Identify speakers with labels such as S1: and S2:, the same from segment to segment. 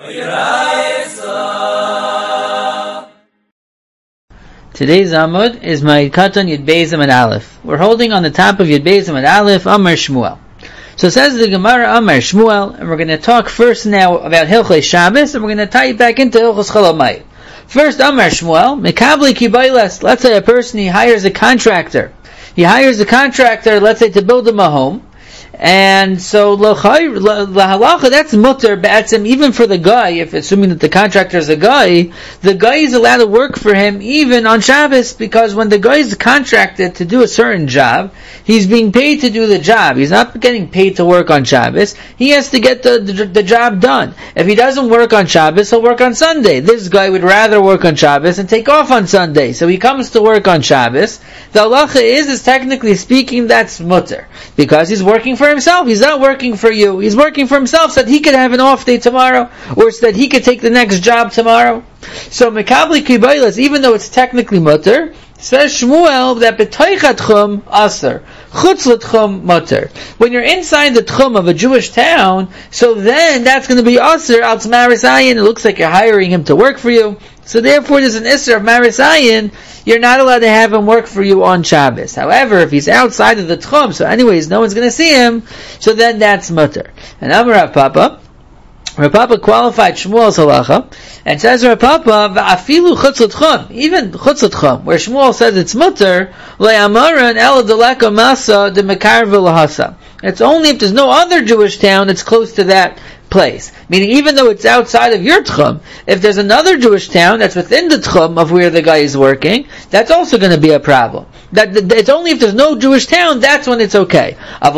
S1: Today's Amud is my Katan Yud Beis Amud Aleph. We're holding on the top of Yud Beis Amud Aleph, Amar Shmuel. So it says the Gemara Amar Shmuel, and we're going to talk first now about Hilchos Shabbos, and we're going to tie it back into Hilchos Chol Hamoed. First, Amar Shmuel, Mekabli Kibaylas, let's say a person, he hires a contractor. He hires a contractor, let's say, to build him a home. And so, lahalacha, that's mutter ba'atzim, even for the guy, if assuming that the contractor is a guy, the guy is allowed to work for him even on Shabbos, because when the guy is contracted to do a certain job, he's being paid to do the job. He's not getting paid to work on Shabbos. He has to get the job done. If he doesn't work on Shabbos, he'll work on Sunday. This guy would rather work on Shabbos and take off on Sunday. So he comes to work on Shabbos. The halacha is technically speaking, that's mutter, because he's working for himself. He's not working for you. He's working for himself so that he could have an off day tomorrow, or so that he could take the next job tomorrow. So Mekabli Kibaylas, even though it's technically mutter, says Shmuel that b'toichat tchum aser, chutz l'tchum mutter. When you're inside the tchum of a Jewish town, so then that's going to be aser al t'maris ayin. It looks like you're hiring him to work for you. So therefore there's an isser of maris ayin. You're not allowed to have him work for you on Shabbos. However, if he's outside of the tchum, so anyways, no one's going to see him, so then that's mutter. And Amar Rav Papa qualified Shmuel's halacha, and says Rav Papa, v'afilu chutz l'tchum, even chutz l'tchum, where Shmuel says it's mutter, le'amaran el deleka masa de mekar v'lahasa. It's only if there's no other Jewish town that's close to that place. Meaning, even though it's outside of your tchum, if there's another Jewish town that's within the tchum of where the guy is working, that's also going to be a problem. It's only if there's no Jewish town, that's when it's okay.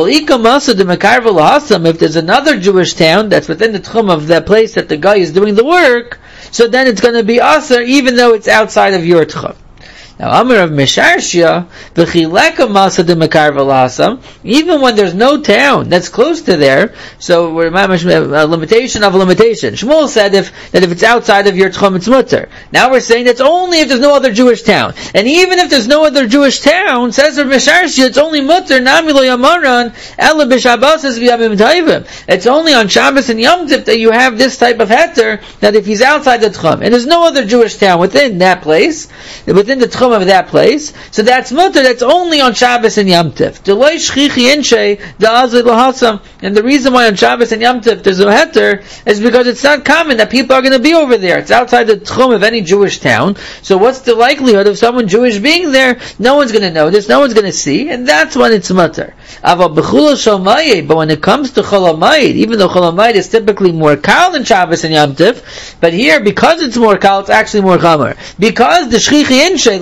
S1: If there's another Jewish town that's within the tchum of that place that the guy is doing the work, so then it's going to be aser, even though it's outside of your tchum. Now, Amar of Misharshia, v'chileka masa de mekar v'lasam, even when there's no town that's close to there, so we're a limitation of a limitation. Shmuel said if it's outside of your tchum, it's mutter. Now we're saying that's only if there's no other Jewish town. And even if there's no other Jewish town, says Rav Misharshia, it's only mutter, nami lo yamaran, ela b'shabbos v'yamim tayvim. It's only on Shabbos and Yom Tov that you have this type of heter, that if he's outside the tchum, and there's no other Jewish town within that place, within the tchum of that place, so that's mutter, that's only on Shabbos and Yom Tov. And the reason why on Shabbos and Yom Tov there's a heter is because it's not common that people are going to be over there. It's outside the tchum of any Jewish town, so what's the likelihood of someone Jewish being there? No one's going to notice, no one's going to see, and that's when it's mutter. But when it comes to Chol Hamoed, even though Chol Hamoed is typically more kal than Shabbos and Yom Tov, but here, because it's more kal, it's actually more chamer. Because the shchichi inshe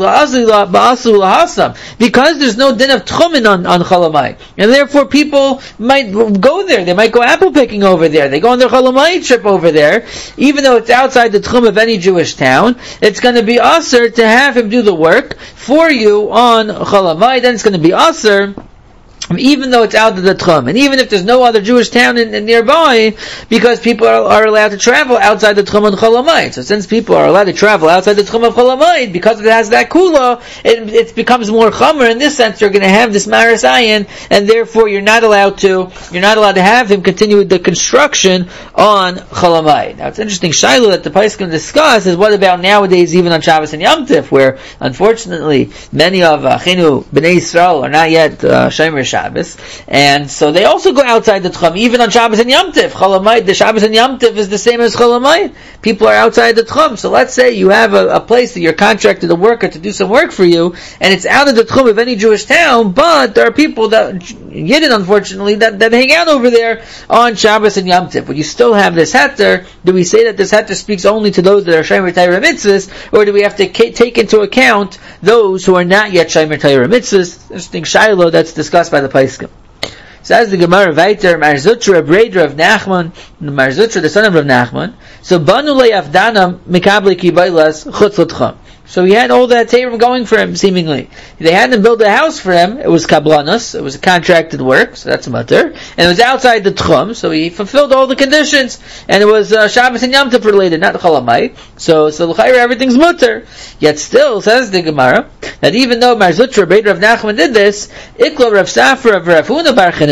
S1: because there's no din of tchumen on Chol Hamoed, and therefore people might go there. They might go apple picking over there. They go on their Chol Hamoed trip over there, even though it's outside the tchum of any Jewish town. It's going to be aser to have him do the work for you on Chol Hamoed. Then it's going to be aser, even though it's out of the tchum, and even if there's no other Jewish town in nearby, because people are allowed to travel outside the tchum of Chol Hamoed. So since people are allowed to travel outside the tchum of Chol Hamoed, because it has that kula, it becomes more chamer. In this sense, you're going to have this maris ayin, and therefore you're not allowed to have him continue with the construction on Chol Hamoed. Now it's interesting, Shiloh, that the Poskim discuss is what about nowadays, even on Shabbos and Yom Tov, where unfortunately many of Achinu Bnei Yisrael are not yet Shomer Shabbos, and so they also go outside the tchum, even on Shabbos and Yom Tov. Chol Hamoed, the Shabbos and Yom Tov is the same as Chol Hamoed. People are outside the tchum. So let's say you have a place that you're contracted a worker to do some work for you, and it's out of the tchum of any Jewish town, but there are people that, Yidden unfortunately, that hang out over there on Shabbos and Yom Tov. Would you still have this heter? Do we say that this heter speaks only to those that are Shomer Torah Mitzvahs, or do we have to take into account those who are not yet Shomer Torah Mitzvahs? Interesting Shiloh that's discussed by the Poskim. Says the Gemara Vayter, Mar Zutra, brother of Nachman, Mar Zutra, the son of Rav Nachman. So Banu le'avdana mikabli kibaylas chutz l'tchum. So he had all that Teirim going for him, seemingly. They hadn't built a house for him. It was kablanos. It was a contracted work, so that's a mutter. And it was outside the tchum, so he fulfilled all the conditions. And it was Shabbos and Yom Tov related, not Chol Hamoed. So l'chayra, everything's mutter. Yet still, says the Gemara, that even though Mar Zutra, brother of Nachman, did this, Ikla Rav Safra of Rav Huna Bar Chanina,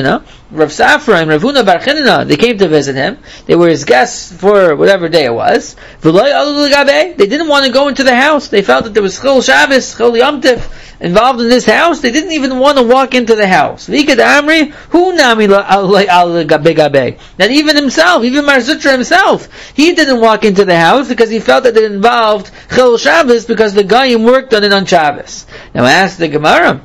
S1: Rav Safra and Rav Huna Bar Chinna, they came to visit him. They were his guests for whatever day it was. They didn't want to go into the house. They felt that there was Chil Shabbos, Chil Yom Tif involved in this house. They didn't even want to walk into the house. That even himself, even Mar Zutra himself, he didn't walk into the house because he felt that it involved Chil Shabbos because the Goyim worked on it on Shabbos. Now I asked the Gemara,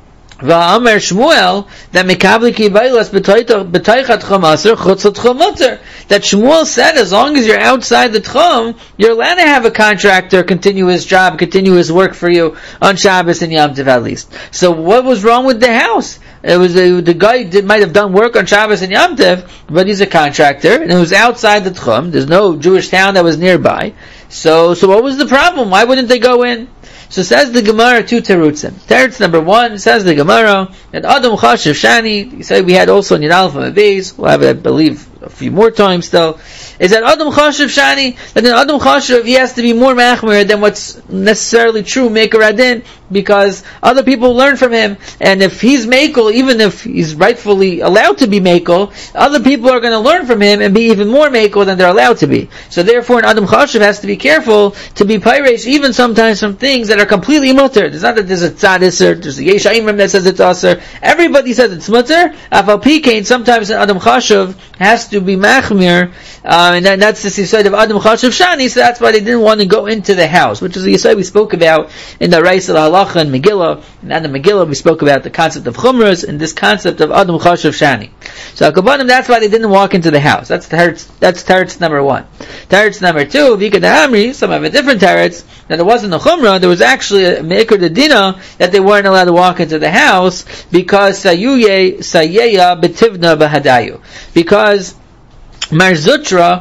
S1: Va'amer Shmuel that Mikabli Kibailas b'toichat Tchum Aser chutzat Tchum Mutter. That Shmuel said, as long as you're outside the Tchum, you're allowed to have a contractor continue his job, continue his work for you on Shabbos and Yom Tov at least. So what was wrong with the house? It was the guy might have done work on Shabbos and Yom Tov, but he's a contractor, and it was outside the Tchum. There's no Jewish town that was nearby. So what was the problem? Why wouldn't they go in? So says the Gemara, two terutzim. Teretz number one, says the Gemara, that Adam Chashiv Shani, you say we had also in Yud Aleph and Beis, we'll have it, I believe, a few more times still, is that Adam Chashiv Shani, that in Adam Chashiv he has to be more machmir than what's necessarily true, Meker Adin, because other people learn from him, and if he's Mekel, even if he's rightfully allowed to be Mekel, other people are going to learn from him and be even more Mekel than they're allowed to be. So therefore, an Adam Chashiv has to be careful to be Peiresh, even sometimes from things that are completely mutter. It's not that there's a tzad iser, there's a yesh ha'imrim that says it's aser. Everybody says it's mutter. Afal pikein, sometimes an Adam Chashiv has to be machmir, and that's the side of Adam Chashiv Shani, so that's why they didn't want to go into the house, which is the Yisai we spoke about in the Reis al Halacha and Megillah. And in the Megillah we spoke about the concept of Chumras and this concept of Adam Chashiv Shani. So Akabanim, that's why they didn't walk into the house. That's teretz number one. Teretz number two, Vika Amri, some have a different teretz, that it wasn't a Chumrah, there was actually a Meker Dedina that they weren't allowed to walk into the house because Sayeya Betivna Bahadayu. Because Mar Zutra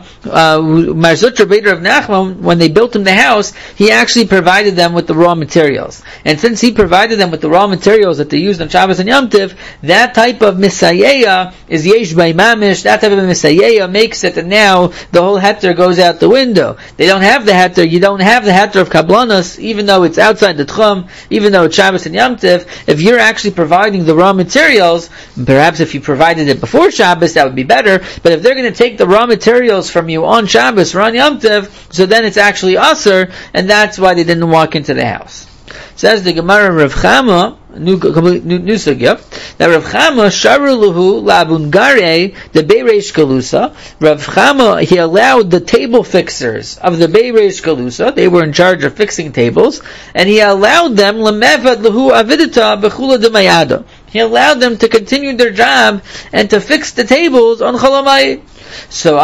S1: Beder of Nachman, when they built him the house, he actually provided them with the raw materials. And since he provided them with the raw materials that they used on Shabbos and Yom Tov, that type of Misayeya is Yesh Bei Mamish. That type of Misayeya makes it that now the whole heter goes out the window. They don't have the heter. You don't have the heter of Kablanos, even though it's outside the Tchum, even though it's Shabbos and Yom Tov. If you're actually providing the raw materials, perhaps if you provided it before Shabbos, that would be better. But if they're going to take the raw materials from you on Shabbos or on Yom Tov, so then it's actually Aser, and that's why they didn't walk into the house. Says the Gemara Rav Chama, new sugya, that Rav Chama sharu luhu labungare the Beireish Kalusa. Rav Chama, he allowed the table fixers of the Beireish Kalusa, they were in charge of fixing tables, and he allowed them lemevad luhu avidita bechula demayada. He allowed them to continue their job and to fix the tables on Cholamayit. So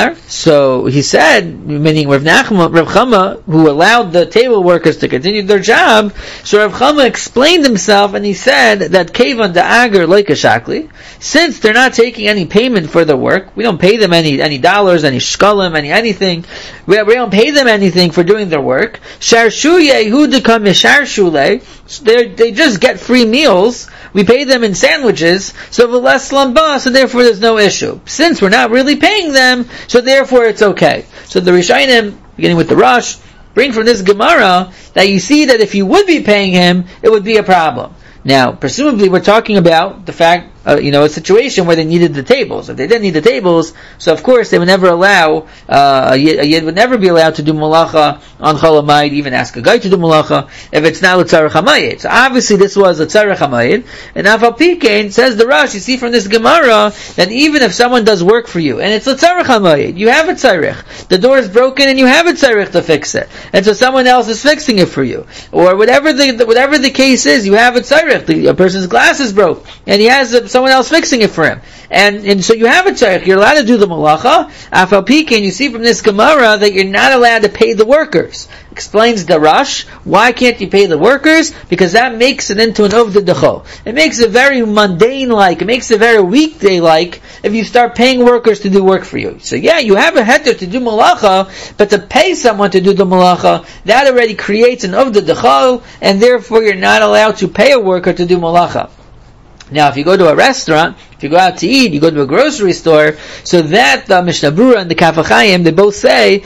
S1: he said, meaning Rav Chama, who allowed the table workers to continue their job, so Rav Chama explained himself and he said that Kevan da'agar like a shakli, since they're not taking any payment for the work, we don't pay them any dollars, any shkalim, anything, we don't pay them anything for doing their work, sharshu yehu dekam yesharshule, they just get free meals, we pay them in sandwiches, so less lamba, so therefore there's no issue. Since we're not really paying them, so therefore it's okay. So the Rishonim, beginning with the Rosh, bring from this Gemara that you see that if you would be paying him, it would be a problem. Now, presumably we're talking about the fact, a situation where they needed the tables. If they didn't need the tables, so of course they would never allow, a Yid would never be allowed to do malacha on Chol Hamoed, even ask a guy to do malacha, if it's not L'tzarech HaMayit. So obviously this was L'tzarech HaMayit, and Afal Pikein, says the Rosh, you see from this Gemara, that even if someone does work for you, and it's L'tzarech HaMayit, you have a tzarech, the door is broken and you have a tzarech to fix it, and so someone else is fixing it for you, or whatever the case is, you have a tzarech, a person's glass is broke, and he has someone else fixing it for him. And so you have a tzarech, you're allowed to do the malacha. Afal Pikein, you see from this Gemara that you're not allowed to pay the workers. Explains the Rosh, why can't you pay the workers? Because that makes it into an ovdei decho. It makes it very mundane-like, it makes it very weekday-like if you start paying workers to do work for you. So yeah, you have a heter to do malacha, but to pay someone to do the malacha, that already creates an ovdei decho, and therefore you're not allowed to pay a worker to do malacha. Now, if you go to a restaurant, if you go out to eat, you go to a grocery store, so that the Mishnah Brura and the Kaf HaChaim, they both say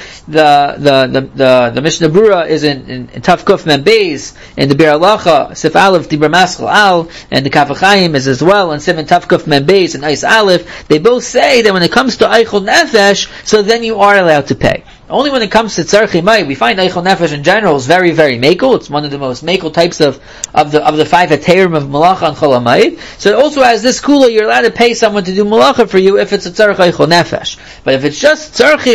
S1: the Mishnah Brura is in Taf Kuf Mem Beis, in the Bir Halacha, Sif Aleph, Dibra Maschal Al, and the Kaf HaChaim is as well, and Simon Taf Kuf Mem Beis, and Eis Aleph. They both say that when it comes to Eichel Nefesh, so then you are allowed to pay. Only when it comes to Tzarchi Mai, we find Eichel Nefesh in general is very, very mekel. It's one of the most mekel types of the five Heterim of Malacha and Chol HaMayid. So it also has this kula, you're allowed to pay someone to do Malacha for you if it's a Tzarchi Eichel Nefesh. But if it's just Tzarchi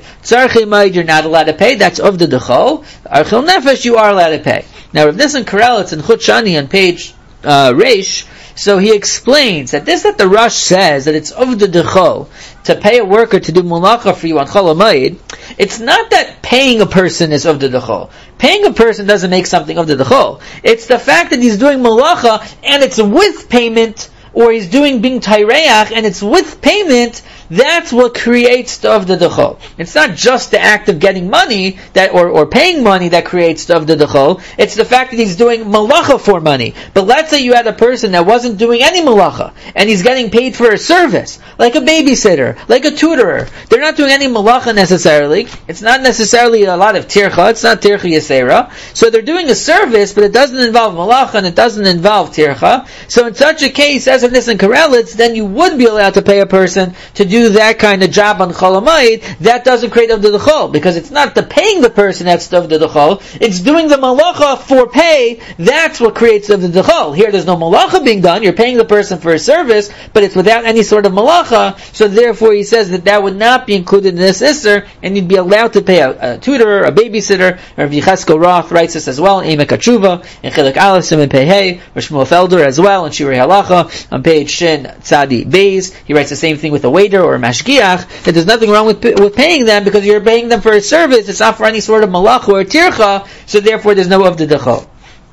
S1: Mayid, you're not allowed to pay. That's of the Dechol. Eichel Nefesh, you are allowed to pay. Now, Rav Nissen Karelitz in Chut Shani on page Reish, so he explains that the Rosh says that it's of the Dechol to pay a worker to do Malacha for you on Chol HaMayid, it's not that paying a person is of the Dechol. Paying a person doesn't make something of the Dechol. It's the fact that he's doing Malacha and it's with payment, or he's doing Bing Taireach and it's with payment, that's what creates the of the Dechol. It's not just the act of getting money that or paying money that creates the of the Dechol. It's the fact that he's doing malacha for money. But let's say you had a person that wasn't doing any malacha and he's getting paid for a service, like a babysitter, like a tutorer. They're not doing any malacha necessarily. It's not necessarily a lot of tircha. It's not tircha yasera. So they're doing a service, but it doesn't involve malacha and it doesn't involve tircha. So in such a case, as of Nissen Karelitz, then you would be allowed to pay a person to do that kind of job on Chol HaMayid. That doesn't create of the Dechol, because it's not the paying the person that's of the Dechol, it's doing the malacha for pay, that's what creates of the Dechol. Here there's no malacha being done, you're paying the person for a service, but it's without any sort of malacha, so therefore he says that would not be included in this Isser, and you'd be allowed to pay a tutor, a babysitter. Rav Yecheskel Roth writes this as well, Emek HaTshuva, in Chilek Aleph, Siman Pei Hey, Rav Shmuel Felder as well, in Shirei Halacha, on page Shin Tzadi Beis, he writes the same thing with a waiter or a mashgiach, that there's nothing wrong with paying them, because you're paying them for a service, it's not for any sort of malach or tircha, so therefore there's no of the dechol.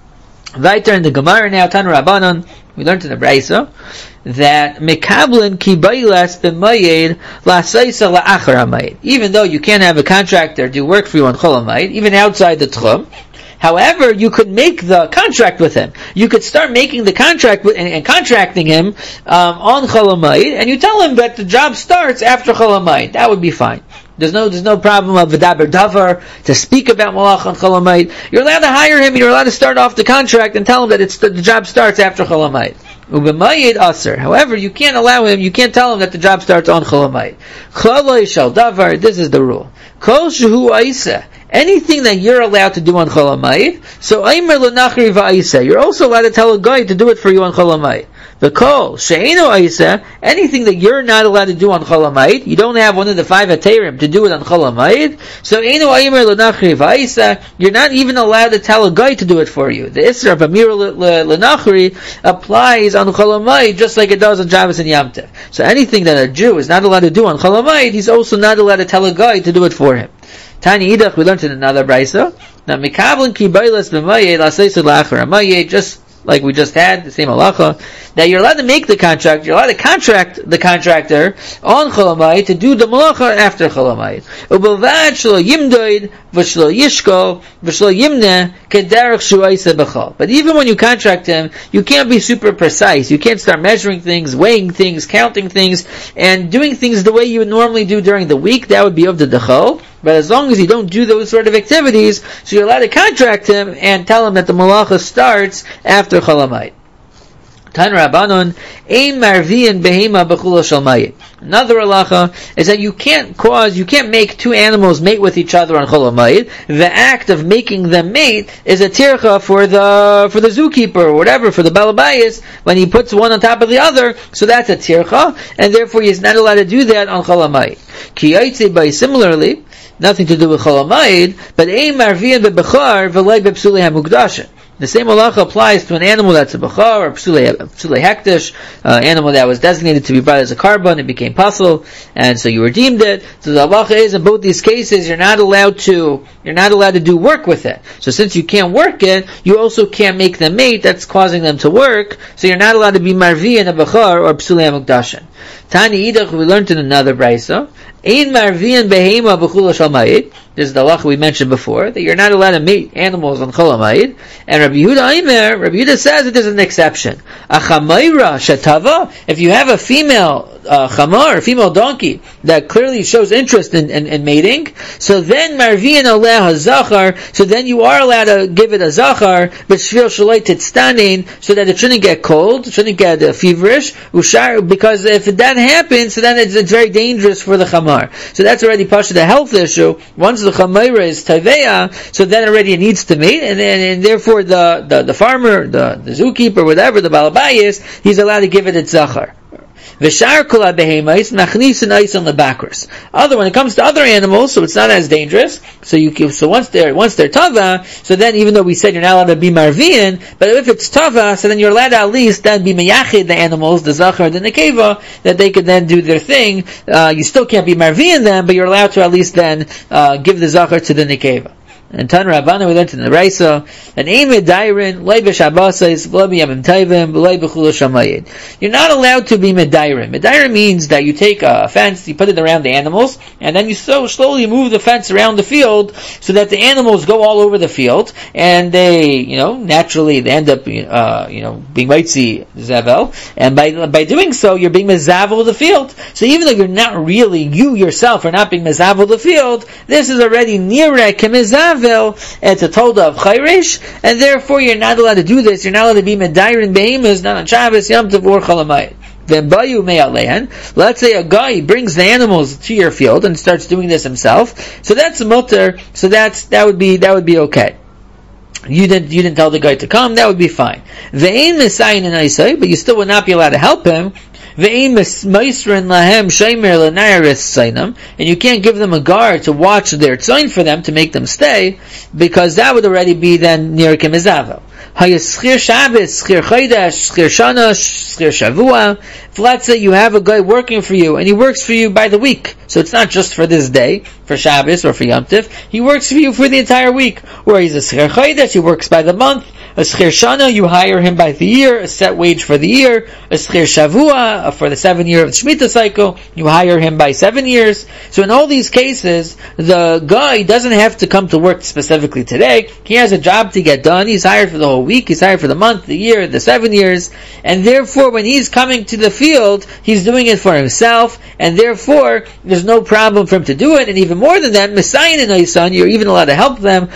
S1: Weiter in the Gemara now, Tan Rabbanon, we learned in the Braisa, that mekablin ki bailas b'mayed la'saisa la'achar hamayed. Even though you can't have a contractor do work for you on Chol HaMayid, even outside the Tchum, however, you could make the contract with him. You could start making the contract and contracting him on Chol HaMayid, and you tell him that the job starts after Chol HaMayid. That would be fine. There's no problem of v'daber davar to speak about malach on Chol HaMayid. You're allowed to hire him. You're allowed to start off the contract and tell him that the job starts after Chol HaMayid. U'b'mayid aser. However, you can't allow him. You can't tell him that the job starts on Chol HaMayid. Chaloi shel davar. This is the rule. Kol shehu aisa. Anything that you're allowed to do on Chol HaMayid, so Aimer l'nachri va'isa. You're also allowed to tell a guy to do it for you on Chol HaMayid. The kol she'eno aisa, anything that you're not allowed to do on Chol HaMayid, you don't have one of the five heterim to do it on Chol HaMayid, so eno aimer l'nachri va'isa, you're not even allowed to tell a guy to do it for you. The isra of amir l'nachri applies on Chol HaMayid just like it does on Shabbos and Yom Tov. So anything that a Jew is not allowed to do on Chol HaMayid, he's also not allowed to tell a guy to do it for him. Tani Idach, we learned in another Braisa. Now, Mekablan ki bailas b'mayed la'seisud la'achar hamayed, just like we just had, the same halacha, that you're allowed to make the contract, you're allowed to contract the contractor on Chol HaMayid to do the malacha after Chol HaMayid. U'belvad shelo yimdoid v'shelo yishko v'shelo yimne kederech shu'aisa b'chol. But even when you contract him, you can't be super precise. You can't start measuring things, weighing things, counting things, and doing things the way you would normally do during the week. That would be of the dechol. But as long as you don't do those sort of activities, so you're allowed to contract him and tell him that the malacha starts after Chol HaMayid. Tan Rabbanon, Ein Marviin Behema B'chula Shel Mayid. Another halacha is that you can't make two animals mate with each other on Chol HaMayid. The act of making them mate is a tircha for the zookeeper or whatever, for the balabayas, when he puts one on top of the other, so that's a tircha, and therefore he is not allowed to do that on Chol HaMayid. Ki yaitze by similarly, nothing to do with Chol HaMayid, but Ein Marviin B'Bechar V'lai B'Psulei HaMukdashin. The same halacha applies to an animal that's a bechar or psulei hektish, animal that was designated to be brought as a carbon, it became pasul, and so you redeemed it. So the halacha is, in both these cases, you're not allowed to do work with it. So since you can't work it, you also can't make them mate, that's causing them to work, so you're not allowed to be marvi in a bechar or psulei hamukdashin. Tani idach, we learned in another brisa, ein marvian behema b'chula shal mayid. This is the halacha we mentioned before, that you're not allowed to meet animals on chol hamayid. And Rabbi Yehuda says that there's an exception. A chamayra shetava, if you have a female chamar, a female donkey, that clearly shows interest in mating, so then marvian aleh hazachar, so then you are allowed to give it a zachar, b'shvil shaloi titztanin, so that it shouldn't get cold, shouldn't get feverish, because if that happens, so then it's very dangerous for the chamar. So that's already pasha the health issue. Once the chamayra is taveya, so then already it needs to mate, and therefore the farmer, the zookeeper, whatever, the balabayis, he's allowed to give it its zachar. V'shar kol behemais machnisin aisan lebakros. When it comes to other animals, so it's not as dangerous. So once they're tava, so then even though we said you're not allowed to be marvian, but if it's tava, so then you're allowed to at least then be meyachid the animals, the zachar and the nekeva, that they could then do their thing. You still can't be marvian them, but you're allowed to at least then give the zachar to the nekeva. And Tan Rabbana, we learned in the Raisa, an Eimid Dairin, Loi B'Shabbosais, V'lo B'Yamim Tovim, V'lo B'Chula Shamayid. You're not allowed to be Medairin. Medairin means that you take a fence, you put it around the animals, and then you slowly move the fence around the field, so that the animals go all over the field, and they, naturally, they end up, being Maitzi Zavel, and by doing so, you're being Mezavel the field. So even though you're not really, you yourself are not being Mezavel the field, this is already Nireh K'Mezavel. It's a tolda of chayrish, and therefore you're not allowed to do this. You're not allowed to be medairin behemoths, not on Shabbos, Yom Tov, or Chol Hamoed. Then bayu me'alehan. Let's say a guy brings the animals to your field and starts doing this himself. So that's mutter. So that would be okay. You didn't tell the guy to come. That would be fine. Ve'ein mesayin and aisai, but you still would not be allowed to help him. And you can't give them a guard to watch their tzayin for them, to make them stay, because that would already be then near Kemezavel. If let's say you have a guy working for you, and he works for you by the week, so it's not just for this day, for Shabbos or for Yom Tov, he works for you for the entire week, or he's a schir chodesh, he works by the month. A schir shana, you hire him by the year, a set wage for the year. A schir shavua, for the 7 year of the Shemitah cycle, you hire him by 7 years. So in all these cases, the guy doesn't have to come to work specifically today. He has a job to get done. He's hired for the whole week, he's hired for the month, the year, the 7 years. And therefore, when he's coming to the field, he's doing it for himself, and therefore, there's no problem for him to do it. And even more than that, Messiah and Aysan, you're even allowed to help them.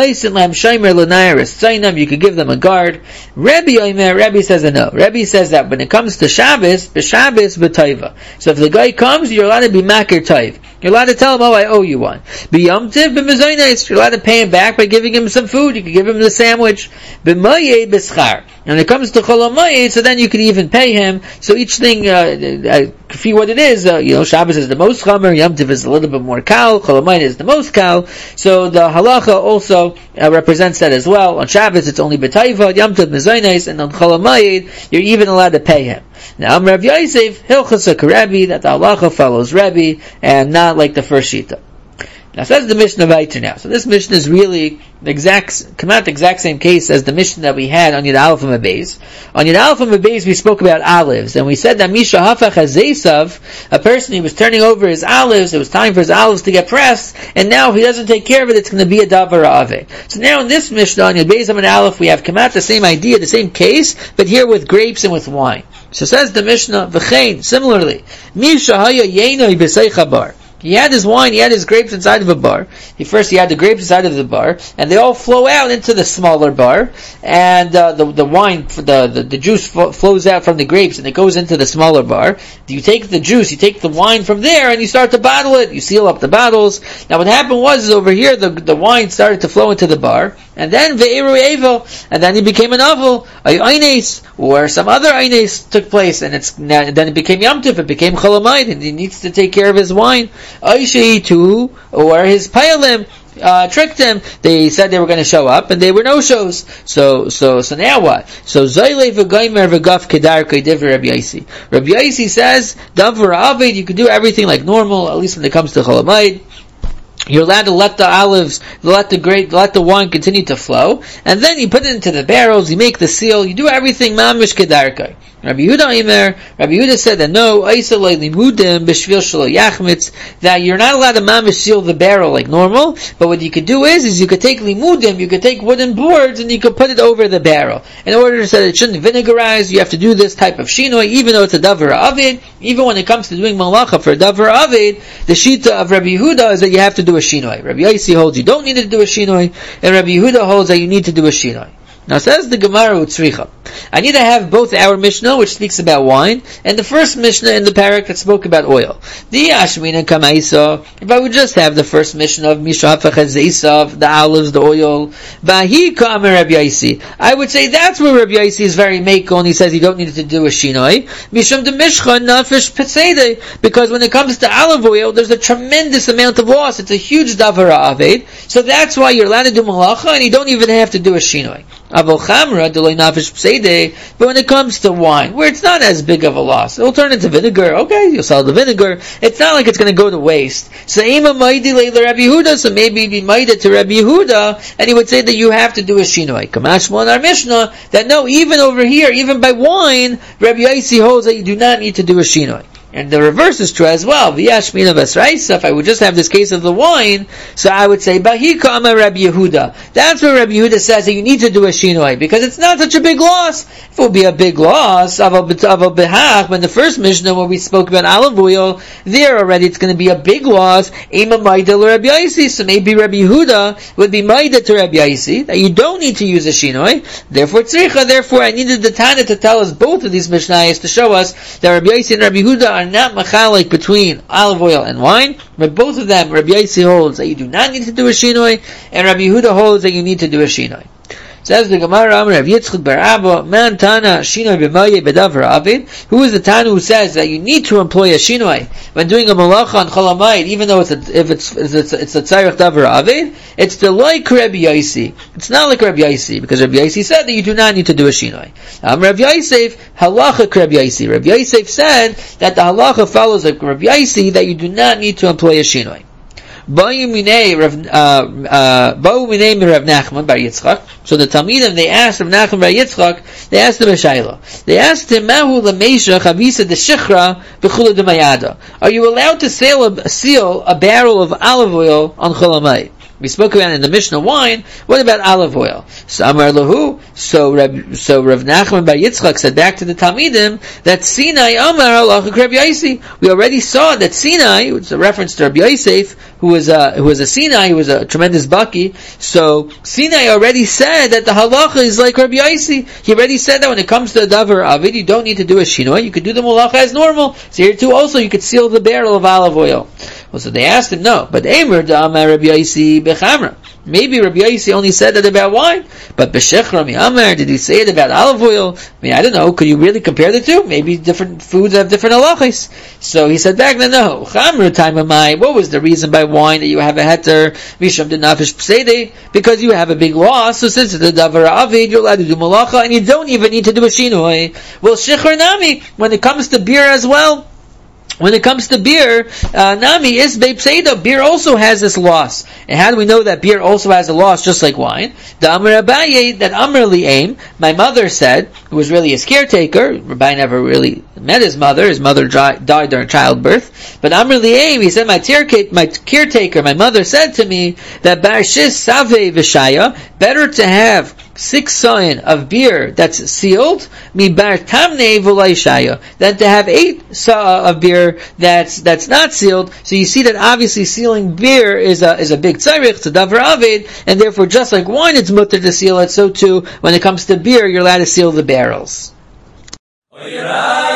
S1: You could give them a guard. Rebbe says no. Rebbe says that when it comes to Shabbos, b'Shabbos b'Taiva. So if the guy comes, you're allowed to be makir taiv. You're allowed to tell him, I owe you one. B'Yom Tov b'Mezainis, you're allowed to pay him back by giving him some food. You can give him the sandwich. B'Mayed b'Schar. When it comes to Chol Hamoed, so then you can even pay him. So each thing, for what it is, Shabbos is the most chamer, Yom Tov is a little bit more kal, Chol Hamoed is the most kal. So the halacha also represents that as well. On Shabbos it's only b'Taiva, Yom Tov mezainis, and on Chol Hamoed you're even allowed to pay him. Now, Rav Yosef Hilchos Rebbe, that the halacha follows Rebbe and not like the first shita. Now, says the Mishnah Vayter now. So this Mishnah is really the exact same case as the Mishnah that we had on Yud Aleph and Beis. On Yud Aleph and Beis we spoke about olives, and we said that Misha Hafach HaZeisav, a person who was turning over his olives, it was time for his olives to get pressed, and now if he doesn't take care of it, it's going to be a Davar Ave. So now in this Mishnah on Yud Beis and Aleph we have come out the same idea, the same case, but here with grapes and with wine. So says the Mishnah, V'chein, similarly, Misha Haya Yenoi B'Sei Chabar. He had his wine, he had his grapes inside of a bar. He had the grapes inside of the bar, and they all flow out into the smaller bar, and the wine, the juice flows out from the grapes, and it goes into the smaller bar. You take the juice, you take the wine from there, and you start to bottle it. You seal up the bottles. Now what happened was over here, the wine started to flow into the bar, and then ve'eru evel, and then he became an avel, eines, or some other eines took place, and then it became Yom Tov, it became Chol Hamoed, and he needs to take care of his wine. Aisheitu, or his payalim tricked him. They said they were going to show up, and they were no shows. So now what? So Zayle v'Gaimer v'Gaf Kedar Kediv Rabbi Yosi. Rabbi Yosi says, Davar Aved, you can do everything like normal, at least when it comes to Chol Hamoed. you're allowed to let the olives, let the wine continue to flow, and then you put it into the barrels, you make the seal, you do everything mamish kedarkai. Rabbi Yehuda said that no, that you're not allowed to mamish seal the barrel like normal, but what you could do is you could take limudim, you could take wooden boards, and you could put it over the barrel. In order so that it shouldn't vinegaraize, you have to do this type of shinoi, even though it's a davar avid, even when it comes to doing malacha for a davar avid, the shita of Rabbi Yehuda is that you have to do a shinoi. Rabbi Yossi holds you don't need to do a shinoi, and Rabbi Yehuda holds that you need to do a shinoi. Now says the Gemara Utzricha, I need to have both our Mishnah, which speaks about wine, and the first Mishnah in the parak that spoke about oil. The Ashmina Kamaisa, if I would just have the first Mishnah of Misha Hafach Zeisav, the olives, the oil, Bahi Kamer Rabbi Yaisi, I would say that's where Rabbi Yaisi is very meiko, and he says you don't need to do a shinoi. Misham de Mishcha Nafish Petzedei, because when it comes to olive oil, there's a tremendous amount of loss. It's a huge davara aved, so that's why you're allowed to do malacha, and you don't even have to do a shinoi. But when it comes to wine, where it's not as big of a loss, it'll turn into vinegar. Okay, you'll sell the vinegar. It's not like it's going to go to waste. So maybe be maida to Rabbi Yehuda, and he would say that you have to do a shinoi. Kamashma in our Mishnah, that no, even over here, even by wine, Rabbi Yaisi holds that you do not need to do a shinoi. And the reverse is true as well. If I would just have this case of the wine, so I would say, Bahika Amar Rabbi Yehuda. That's where Rabbi Yehuda says that you need to do a shinoi, because it's not such a big loss. If it would be a big loss, when the first Mishnah, when we spoke about olive oil, there already it's going to be a big loss. So maybe Rabbi Yehuda would be maida to Rabbi Yaisi, that you don't need to use a shinoi. Therefore I needed the Tana to tell us both of these Mishnayos to show us that Rabbi Yaisi and Rabbi Yehuda are not machalik between olive oil and wine, but both of them, Rabbi Yaisi holds that you do not need to do a shinoi, and Rabbi Yehuda holds that you need to do a shinoi. Says the Gemara, Amar Rav Yitzchak bar Abba, Man Tana Shinoi b'Mayeh b'Davar Avid. Who is the Tana who says that you need to employ a shinoi when doing a malacha on Chol Hamoed, even though it's a tzarich Davar Avid? It's the like Rabbi Yaisi. It's not like Rabbi Yaisi, because Rabbi Yaisi said that you do not need to do a shinoi. Rabbi Yosef halacha Rabbi Yaisi. Rabbi Yosef said that the halacha follows like Rabbi Yaisi, that you do not need to employ a shinoi. Ba'u minei Rav Nachman bar Yitzchak. So the Talmidim, they asked Rav Nachman bar Yitzchak, they asked him a shayla. They asked him, Mahu l'meisha chavisa d'shichra b'chula d'mayada. Are you allowed to seal a barrel of olive oil on Chol Hamoed? We spoke about in the Mishnah wine. What about olive oil? So Amar Lahu. So Rav Nachman bar Yitzchak said back to the Talmidim that Sinai Amar Halacha Rabbi Yaisi. We already saw that Sinai, which is a reference to Rabbi Yosef, who was a Sinai, who was a tremendous baki. So Sinai already said that the halacha is like Rabbi Yaisi. He already said that when it comes to the davar avid, you don't need to do a shinoi. You could do the malacha as normal. So here too, also you could seal the barrel of olive oil. Well, so they asked him, no, but Eimer Da'amar Rabbi Yaisi bechamra. Maybe Rabbi Yaisi only said that about wine, but b'shechra mi'amar, did he say it about olive oil? I mean, I don't know. Could you really compare the two? Maybe different foods have different halachos. So he said back then, no. Chamra time of my. What was the reason by wine that you have a heter misham denafish pseide? Because you have a big loss. So since it's a davar avid, you're allowed to do malacha, and you don't even need to do a shinoi. Well, shechar nami. When it comes to beer as well. When it comes to beer, nami is beipseido. Beer also has this loss. And how do we know that beer also has a loss, just like wine? The Amar Abaye, that Amar Li'aim, my mother said, who was really his caretaker. Rabbi never really met his mother. His mother died during childbirth. But Amar Li'aim, he said, my caretaker, my mother said to me that Barshis Save Vishaya, better to have 6 sayin of beer that's sealed, mibar tamnei v'layshaya, than to have 8 sa of beer that's not sealed. So you see that obviously sealing beer is a big tzarich, it's a davar avid, and therefore just like wine it's mutter to seal it, so too when it comes to beer you're allowed to seal the barrels.